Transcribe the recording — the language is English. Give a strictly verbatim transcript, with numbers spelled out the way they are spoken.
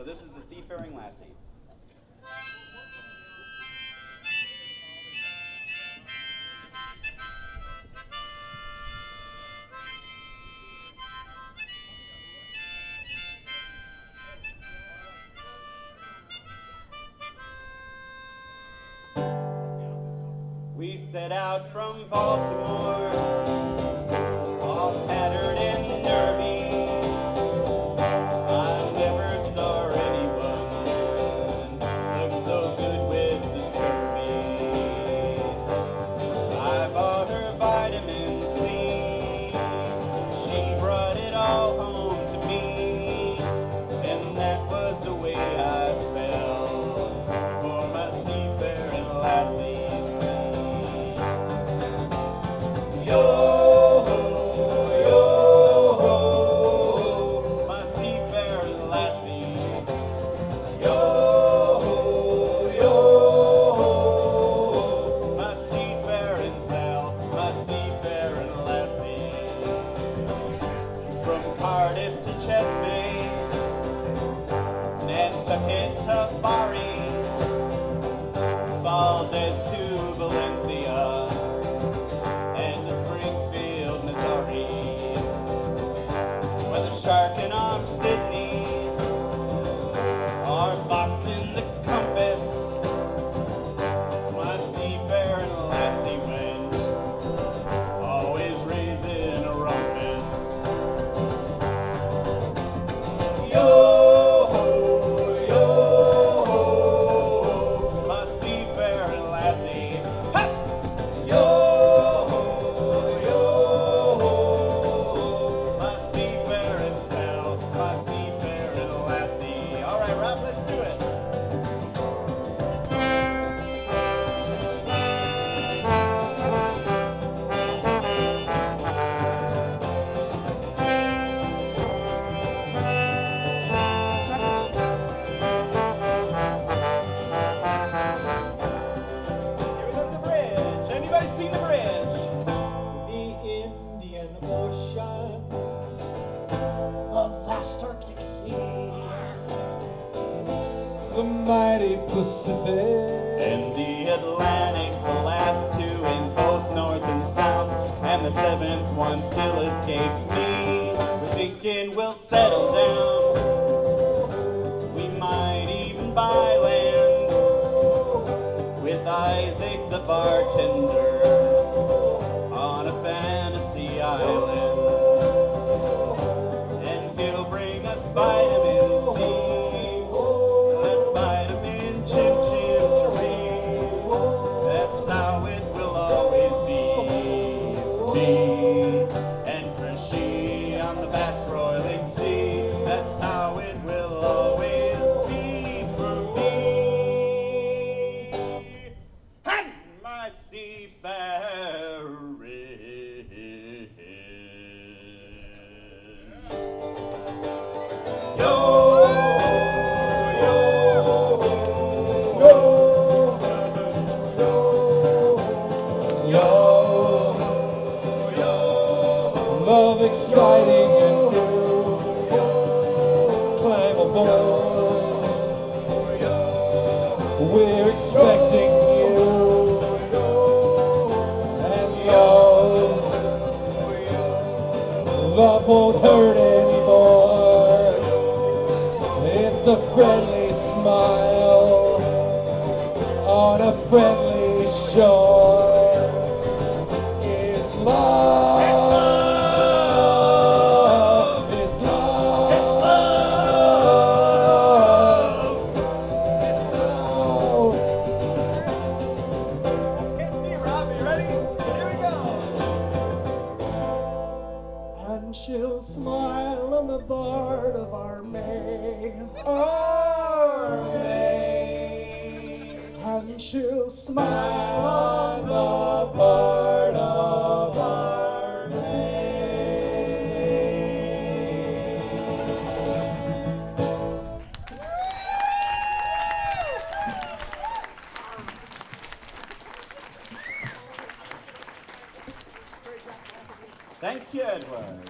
this is the Seafaring Lassie. We set out from Baltimore, all tattered and nervy. I never saw anyone look so good with the scurvy. I bought her vitamin C. She brought it all home to me, and that was the way I fell for my seafaring lassie. Yo, yo, my seafaring lassie. Yo, yo, my seafaring Sal, my seafaring lassie. From Cardiff to Chesney, Nantucket to Bari, Valdez to Valencia, sharking off Sydney, or boxing the compass. My seafaring lassie went, always raising a rumpus. Yo, yo, my seafaring lassie. Ha! Yo. Arctic Sea, the mighty Pacific, and the Atlantic, the last two in both north and south, and the seventh one still escapes me. We're thinking we'll settle down, we might even buy land with Isaac the bartender on a fantasy island. Vitamin C, that's vitamin chim chim cheree. That's how it will always be for me and for she on the vast roiling sea. That's how it will always be for me and my seafaring. Yo, yo, yo, yo, yo, yo. love exciting and new. Climb aboard, we're expecting you, and yours. Love won't hurt anymore. It's a friendly smile on a friendly shore. It's love. It's love. It's love. Can't see Rob, you ready? Here we go. And she'll smile on the bard of our May, our May. And she'll smile on the bard of our May. Thank you, Edward.